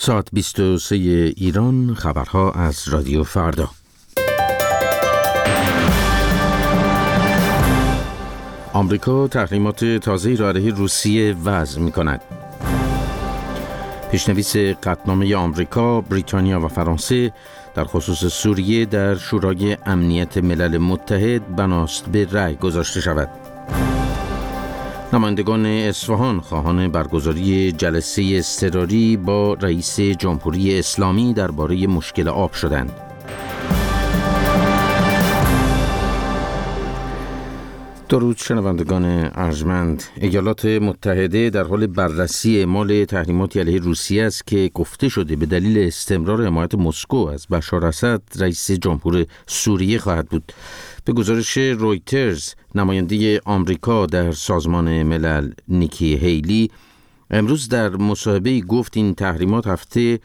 ساعت 23 ایران، خبرها از رادیو فردا. آمریکا تحریمات تازه‌ای را علیه روسیه وضع می‌کند. پیشنویس قطعنامه آمریکا، بریتانیا و فرانسه در خصوص سوریه در شورای امنیت ملل متحد بناست به رأی گذاشته شود. نمایندگان اصفهان خواهان برگزاری جلسه اضطراری با رئیس جمهوری اسلامی درباره مشکل آب شدند. درود شنوندگان ارجمند. ایالات متحده در حال بررسی اعمال تحریمات علیه روسیه است که گفته شده به دلیل استمرار حمایت مسکو از بشار اسد رئیس جمهور سوریه خواهد بود. به گزارش رویترز، نماینده آمریکا در سازمان ملل نیکی هیلی امروز در مصاحبه‌ای گفت این تحریمات هفته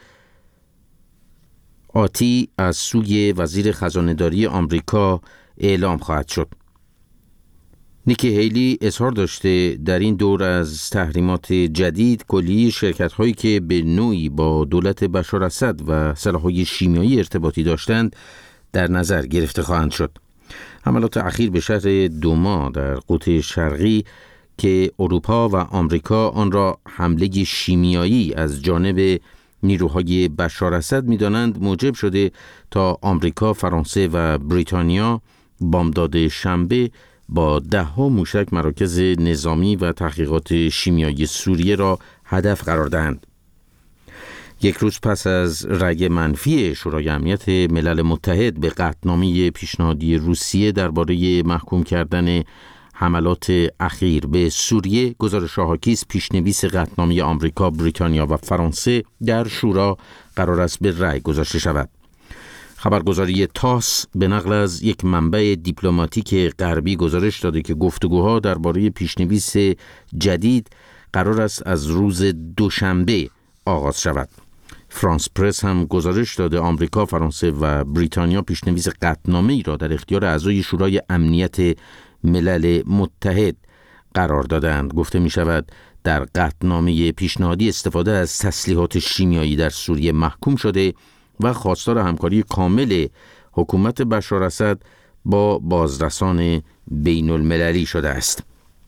آتی از سوی وزیر خزانه‌داری آمریکا اعلام خواهد شد. نیکی هیلی اظهار داشته در این دور از تحریمات جدید کلیه شرکت‌هایی که به نوعی با دولت بشار اسد و سلاح‌های شیمیایی ارتباطی داشتند در نظر گرفته خواهند شد. حملات اخیر به شهر دوما در قطب شرقی که اروپا و آمریکا آن را حمله شیمیایی از جانب نیروهای بشار اسد می‌دانند موجب شده تا آمریکا، فرانسه و بریتانیا بامداد شنبه با 10 موشک مراکز نظامی و تحقیقات شیمیایی سوریه را هدف قرار دهند. یک روز پس از رأی منفی شورای امنیت ملل متحد به قطعنامه پیشنهادی روسیه درباره محکوم کردن حملات اخیر به سوریه، گزارش حاکی است پیشنویس قطعنامه آمریکا، بریتانیا و فرانسه در شورا قرار است به رأی گذاشته شود. خبرگزاری تاس به نقل از یک منبع دیپلماتیک غربی گزارش داده که گفتگوها درباره پیشنویس جدید قرار است از روز دوشنبه آغاز شود. فرانس پرس هم گزارش داده آمریکا، فرانسه و بریتانیا پیشنویس قطعنامه‌ای را در اختیار اعضای شورای امنیت ملل متحد قرار دادند. گفته می شود در قطعنامه پیشنهادی استفاده از تسلیحات شیمیایی در سوریه محکوم شده و خواستار همکاری کامل حکومت بشار اسد با بازرسان بین المللی شده است.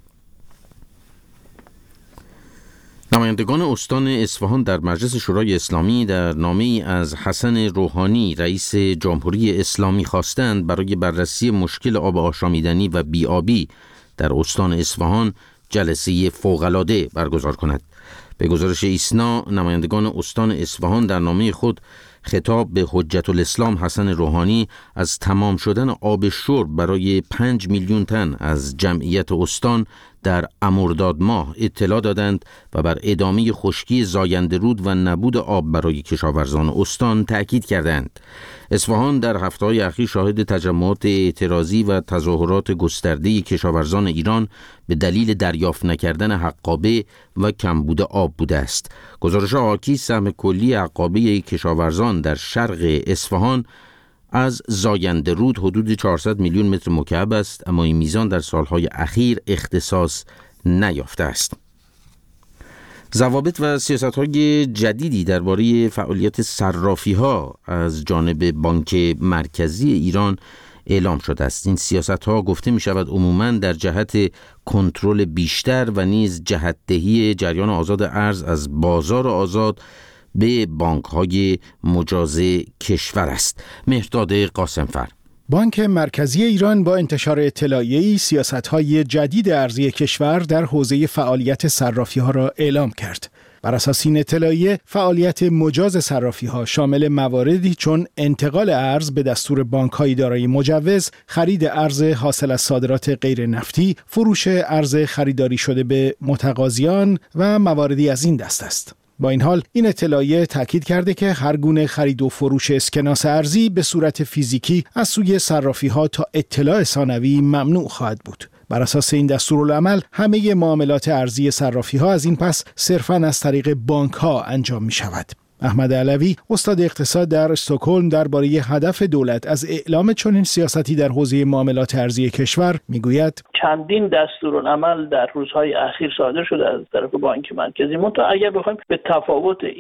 نمایندگان استان اصفهان در مجلس شورای اسلامی در نامه‌ای از حسن روحانی رئیس جمهوری اسلامی خواستند برای بررسی مشکل آب آشامیدنی و بی‌آبی در استان اصفهان جلسه فوق‌العاده برگزار کند. به گزارش ایسنا، نمایندگان استان اصفهان در نامه خود خطاب به حجت الاسلام حسن روحانی از تمام شدن آب شرب برای 5 میلیون تن از جمعیت استان در مرداد ماه اطلاع دادند و بر ادامه خشکی زاینده رود و نبود آب برای کشاورزان استان تأکید کردند. اصفهان در هفته‌های اخیر شاهد تجمعات اعتراضی و تظاهرات گسترده کشاورزان ایران به دلیل دریافت نکردن حقابه و کمبود آب بوده است. گزارش حاکی سهم کلی حقابه کشاورزان در شرق اصفهان از زاینده رود حدود 400 میلیون متر مکعب است، اما این میزان در سالهای اخیر اختصاص نیافته است. ضوابط و سیاست‌های جدیدی درباره فعالیت صرافی‌ها از جانب بانک مرکزی ایران اعلام شده است. این سیاست‌ها گفته می‌شود عموماً در جهت کنترل بیشتر و نیز جهت‌دهی جریان آزاد ارز از بازار آزاد به بانک‌های مجاز کشور است. مهرداد قاسمفر. بانک مرکزی ایران با انتشار اطلاعیه‌ای سیاست‌های جدید ارزی کشور در حوزه فعالیت صرافی‌ها را اعلام کرد. بر اساس این اطلاعیه، فعالیت مجاز صرافی‌ها شامل مواردی چون انتقال ارز به دستور بانک‌های دارای مجوز، خرید ارز حاصل از صادرات غیر نفتی، فروش ارز خریداری شده به متقاضیان و مواردی از این دست است. با این حال این اطلاعیه تاکید کرده که هر گونه خرید و فروش اسکناس ارزی به صورت فیزیکی از سوی صرافی‌ها تا اطلاع ثانوی ممنوع خواهد بود. بر اساس این دستورالعمل همه معاملات ارزی صرافی‌ها از این پس صرفاً از طریق بانک‌ها انجام می‌شود. احمد علوی، استاد اقتصاد در استکهلم، درباره هدف دولت از اعلام چنین سیاستی در حوزه معاملات ارزی کشور میگوید: چندین دستورالعمل در روزهای اخیر صادر شده از طرف بانک مرکزی. منتها اگر بخوایم به تفاوت این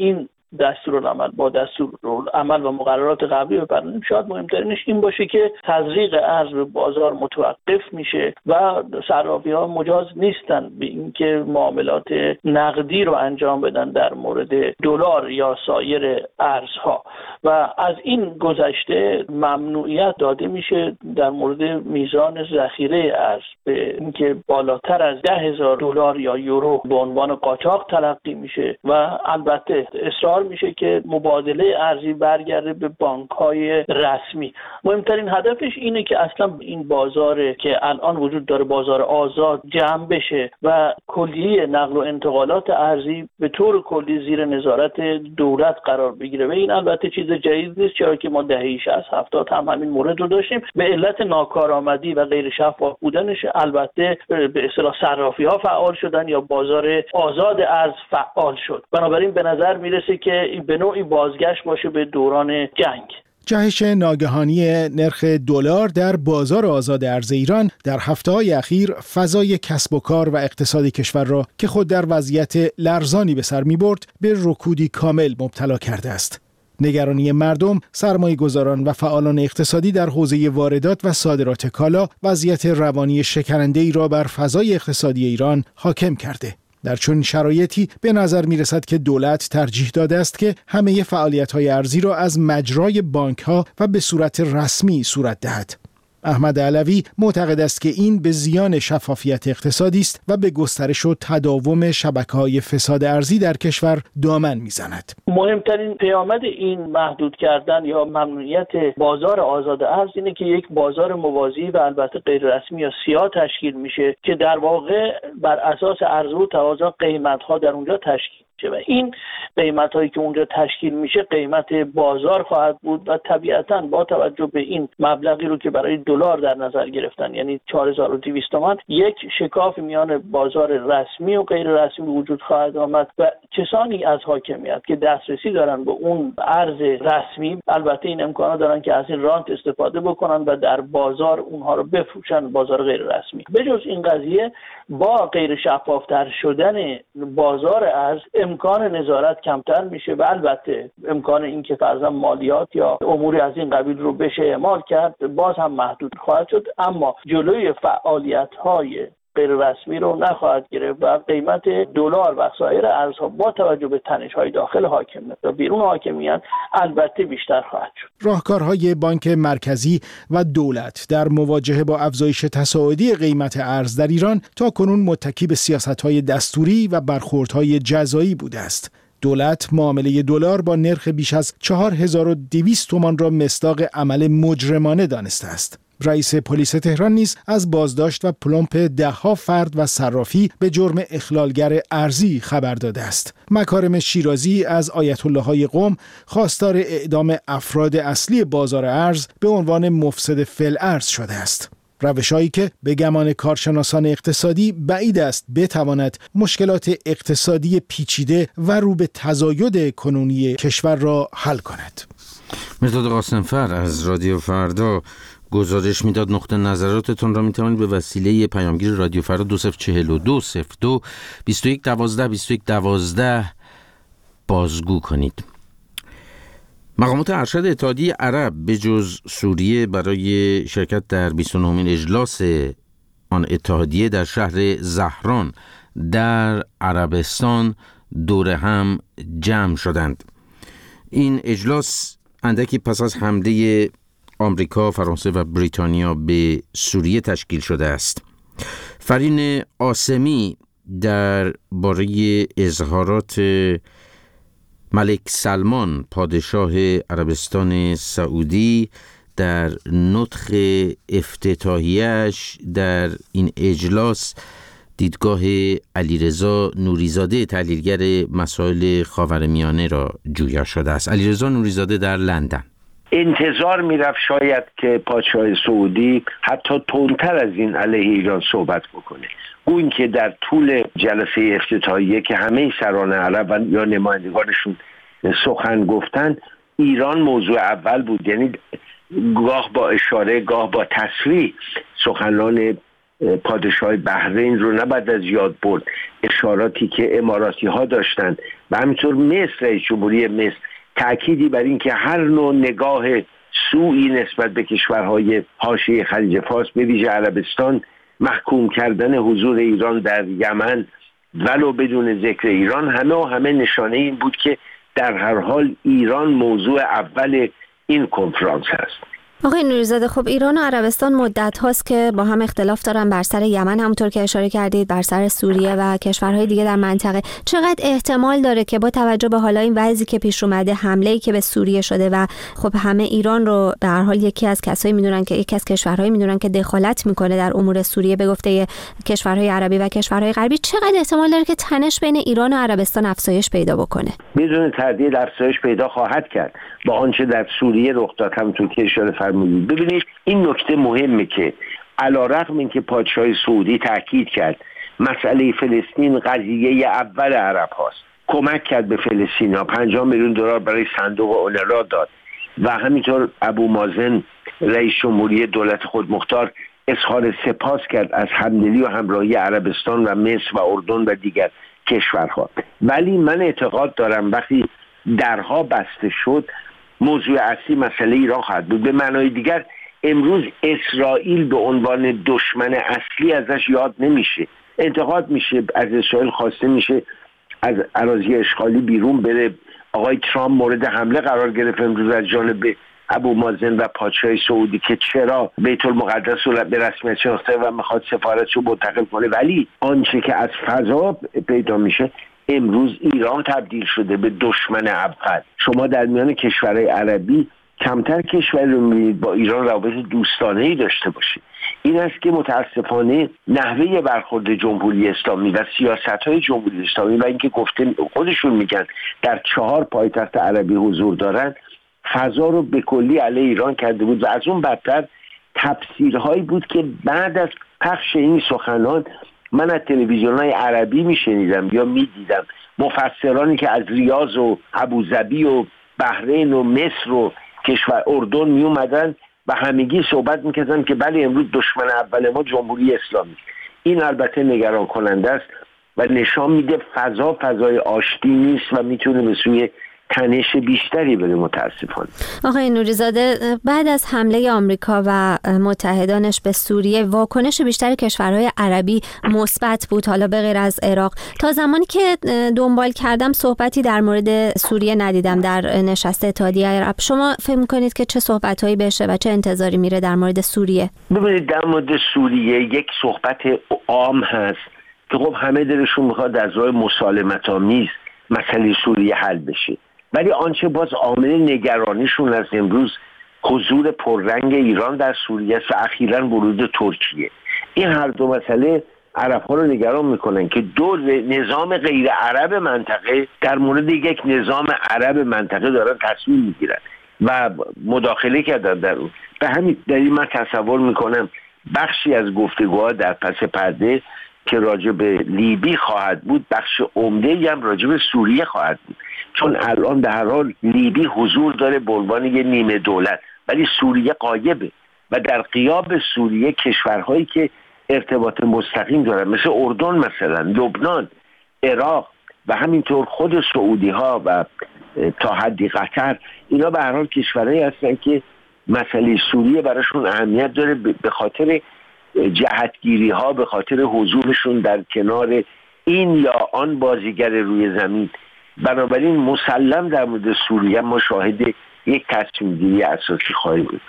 دستورالعمل با دستورالعمل و مقررات قبلی بپردازیم، شاید مهمترینش این باشه که تزریق ارز به بازار متوقف میشه و صرافی‌ها مجاز نیستن به اینکه معاملات نقدی رو انجام بدن در مورد دلار یا سایر ارزها و از این گذشته ممنوعیت داده میشه در مورد میزان ذخیره ارز به اینکه بالاتر از $10,000 یا یورو به عنوان قاچاق تلقی میشه و البته اصرار میشه که مبادله ارزی برگرده به بانک‌های رسمی. مهمترین هدفش اینه که اصلا این بازار که الان وجود داره، بازار آزاد، جمع بشه و کلیه نقل و انتقالات ارزی به طور کلی زیر نظارت دولت قرار بگیره و این البته چیز جدید نیست، چرا که ما دهه 60-70 هم همین مورد رو داشتیم. به علت ناکارآمدی و غیر شفاف بودنش البته به اصطلاح صرافی‌ها فعال شدن یا بازار آزاد ارز فعال شد. بنابراین به نظر میرسه که به نوعی بازگشت باشه به دوران جنگ. جهش ناگهانی نرخ دلار در بازار آزاد ارز ایران در هفته‌های اخیر فضای کسب و کار و اقتصاد کشور را که خود در وضعیت لرزانی به سر می‌برد به رکودی کامل مبتلا کرده است. نگرانی مردم، سرمایه‌گذاران و فعالان اقتصادی در حوزه واردات و صادرات کالا وضعیت روانی شکننده‌ای را بر فضای اقتصادی ایران حاکم کرده. در چنین شرایطی به نظر می رسد که دولت ترجیح داده است که همه فعالیت‌های ارزی را از مجرای بانک‌ها و به صورت رسمی صورت دهد. احمد علوی معتقد است که این به زیان شفافیت اقتصادی است و به گسترش و تداوم شبکه‌های فساد ارزی در کشور دامن می‌زند. مهمترین پیامد این محدود کردن یا ممنوعیت بازار آزاد ارز اینه که یک بازار موازی و البته غیر رسمی یا سیاه تشکیل میشه که در واقع بر اساس عرضه و تقاضا قیمت‌ها در اونجا تشکیل و این قیمت هایی که اونجا تشکیل میشه قیمت بازار خواهد بود و طبیعتاً با توجه به این مبلغی رو که برای دلار در نظر گرفتن، یعنی 4200 تومان، یک شکاف میان بازار رسمی و غیر رسمی وجود خواهد آمد و کسانی از حاکمیت که دسترسی دارن به اون ارز رسمی البته این امکانات دارن که از این رانت استفاده بکنن و در بازار اونها رو بفروشن، بازار غیر رسمی. به جز این قضیه با غیر شفافتر شدن بازار ارز امکان نظارت کمتر میشه و البته امکان این که فرضاً مالیات یا اموری از این قبیل رو بشه اعمال کرد باز هم محدود خواهد شد، اما جلوی فعالیت‌های غیر رسمی رو نخواهد گرفت و قیمت دلار و سایر ارزها با توجه به تنش‌های داخل حاکمیت و بیرون حاکمیت البته بیشتر خواهد شد. راهکارهای بانک مرکزی و دولت در مواجهه با افزایش تصاعدی قیمت ارز در ایران تاکنون متکی به سیاست‌های دستوری و برخوردهای جزایی بوده است. دولت معامله دلار با نرخ بیش از 4200 تومان را مصداق عمل مجرمانه دانسته است. رئیس پلیس تهران نیز از بازداشت و پلمپ ده‌ها فرد و صرافی به جرم اخلالگر ارزی خبر داده است. مکارم شیرازی از آیت الله‌های قم خواستار اعدام افراد اصلی بازار ارز به عنوان مفسد فی‌الارض شده است. روش‌هایی که به گمان کارشناسان اقتصادی بعید است بتواند مشکلات اقتصادی پیچیده و رو به تزاید کنونی کشور را حل کند. مرداد قاسم‌فر از رادیو فردا گزارش میداد. نقطه نظراتتون را میتوانید به وسیله پیامگیر رادیو فردا 2042 02 21 12 21 12 بازگو کنید. مقامات ارشد اتحادیه عرب به جز سوریه برای شرکت در 29مین اجلاس آن اتحادیه در شهر زهران در عربستان دور هم جمع شدند. این اجلاس اندکی پس از حمله آمریکا، فرانسه و بریتانیا به سوریه تشکیل شده است. فرین آسمی در باره اظهارات ملک سلمان پادشاه عربستان سعودی در نطق افتتاحیه‌اش در این اجلاس دیدگاه علیرضا نوریزاده تحلیلگر مسائل خاورمیانه را جویا شده است. علیرضا نوریزاده در لندن: انتظار میرفت شاید که پادشاه سعودی حتی تندتر از این علیه ایران صحبت بکنه. گویا که در طول جلسه افتتاحیه که همه سران عرب یا نمایندگانشون سخن گفتن، ایران موضوع اول بود. یعنی گاه با اشاره گاه با تصریح سخنان پادشاه بحرین رو نباید از یاد برد. اشاراتی که اماراتی ها داشتن و همینطور مصر، رئیس جمهوری مصر تأکیدی بر این که هر نوع نگاه سوئی نسبت به کشورهای حاشیه خلیج فارس به ویژه عربستان، محکوم کردن حضور ایران در یمن ولو بدون ذکر ایران، همه نشانه این بود که در هر حال ایران موضوع اول این کنفرانس هست. آقای نوری‌زاده، خب ایران و عربستان مدت هاست که با هم اختلاف دارن بر سر یمن، همونطور که اشاره کردید، بر سر سوریه و کشورهای دیگه در منطقه. چقدر احتمال داره که با توجه به حالا این وضعی که پیش اومده، حمله‌ای که به سوریه شده و خب همه ایران رو به هر حال یکی از کشورهایی میدونن که دخالت میکنه در امور سوریه به گفته کشورهای عربی و کشورهای غربی، چقدر احتمال داره که تنش بین ایران و عربستان افزایش پیدا بکنه؟ بدون تردید افزایش پیدا خواهد کرد با آنچه در سوریه رخ داد. همونطور که اشاره فرمودید، ببینید این نکته مهمه که علیرغم اینکه پادشاه سعودی تاکید کرد مسئله فلسطین قضیه اول عرب هاست، کمک کرد به فلسطینی‌ها، 50 میلیون دلار برای صندوق اونروا داد و همینطور ابو مازن رئیس جمهوری دولت خودمختار اظهار سپاس کرد از همدلی و همراهی عربستان و مصر و اردن و دیگر کشورها. ولی من اعتقاد دارم وقتی درها بسته شد، موضوع اصلی مسئله ایران خواهد بود. به معنای دیگر امروز اسرائیل به عنوان دشمن اصلی ازش یاد نمیشه. انتقاد میشه، از اسرائیل خواسته میشه از اراضی اشغالی بیرون بره. آقای ترامپ مورد حمله قرار گرفت امروز از جانب ابو مازن و پادشاه سعودی که چرا بیت المقدس رو به رسمیت شناخته و میخواد سفارتش رو منتقل کنه. ولی آنچه که از فضا پیدا میشه، امروز ایران تبدیل شده به دشمن اول. شما در میان کشورهای عربی کمتر کشوری رو می‌بینید با ایران روابط دوستانه‌ای داشته باشید. این است که متاسفانه نحوه برخورد جمهوری اسلامی و سیاست‌های جمهوری اسلامی و اینکه گفته خودشون میگن در 4 پایتخت عربی حضور دارن، فضا رو به کلی علیه ایران کرده بود و از اون بدتر تفسیرهایی بود که بعد از پخش این سخنان من از تلویزیون‌های عربی میشنیدم یا میدیدم مفسرانی که از ریاض و ابوظبی و بحرین و مصر و کشور اردن می اومدن و همگی صحبت میکردن که بله امروز دشمن اول ما جمهوری اسلامی. این البته نگران کننده است و نشان میده فضای آشتی نیست و میتونه به سوی تنش بیشتری بده متاسفانه. آقای نوری‌زاده، بعد از حمله آمریکا و متحدانش به سوریه، واکنش بیشتر کشورهای عربی مثبت بود، حالا به غیر از عراق. تا زمانی که دنبال کردم صحبتی در مورد سوریه ندیدم در نشست اتحادیه عرب. شما فکر می‌کنید که چه صحبت‌هایی بشه و چه انتظاری میره در مورد سوریه؟ ببینید در مورد سوریه یک صحبت عام هست که خب همه دلشون می‌خواد از راه مسالمت‌آمیز مسئله سوریه حل بشه. ولی آنچه باز عامل نگرانیشون از امروز حضور پررنگ ایران در سوریه است و اخیراً ورود ترکیه. این هر دو مسئله عرب‌ها رو نگران میکنن که دو نظام غیر عرب منطقه در مورد یک نظام عرب منطقه دارن تصمیم میگیرن و مداخله کردن در اون. به همین دلیل من تصور میکنم بخشی از گفتگوها در پس پرده که راجع به لیبی خواهد بود، بخش عمده‌ای هم راجع به سوریه خواهد بود، چون الان در هر حال لیبی حضور داره به عنوان یه نیمه دولت، ولی سوریه غایبه و در غیاب سوریه کشورهایی که ارتباط مستقیم دارن مثل اردن، مثلا لبنان، عراق و همینطور خود سعودی ها و تا حدی قطر، اینا به هر حال کشورهایی هستن که مسئله سوریه براشون اهمیت داره به خاطر جهتگیری ها، به خاطر حضورشون در کنار این یا آن بازیگر روی زمین. بنابراین مسلم در مورد سوریه ما شاهد یک تصمیم گیری اساسی خواهیم بود.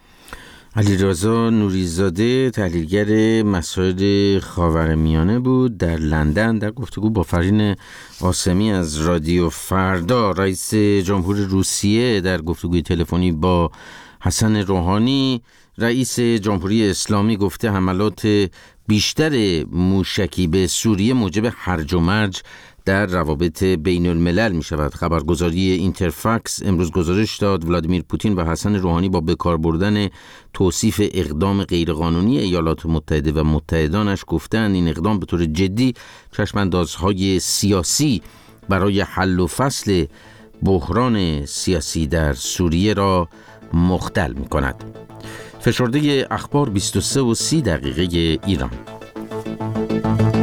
علیرضا نوری‌زاده، تحلیلگر مسائل خاورمیانه بود در لندن در گفتگو با فرین قاسمی از رادیو فردا. رئیس جمهور روسیه در گفتگوی تلفنی با حسن روحانی، رئیس جمهوری اسلامی، گفته حملات بیشتر موشکی به سوریه موجب هرج و مرج در روابط بین الملل می شود. خبرگزاری اینترفاکس امروز گزارش داد ولادیمیر پوتین و حسن روحانی با بکار بردن توصیف اقدام غیرقانونی ایالات متحده و متحدانش گفتند این اقدام به طور جدی چشماندازهای سیاسی برای حل و فصل بحران سیاسی در سوریه را مختل می کند. فشرده اخبار 23 و 30 دقیقه ایران.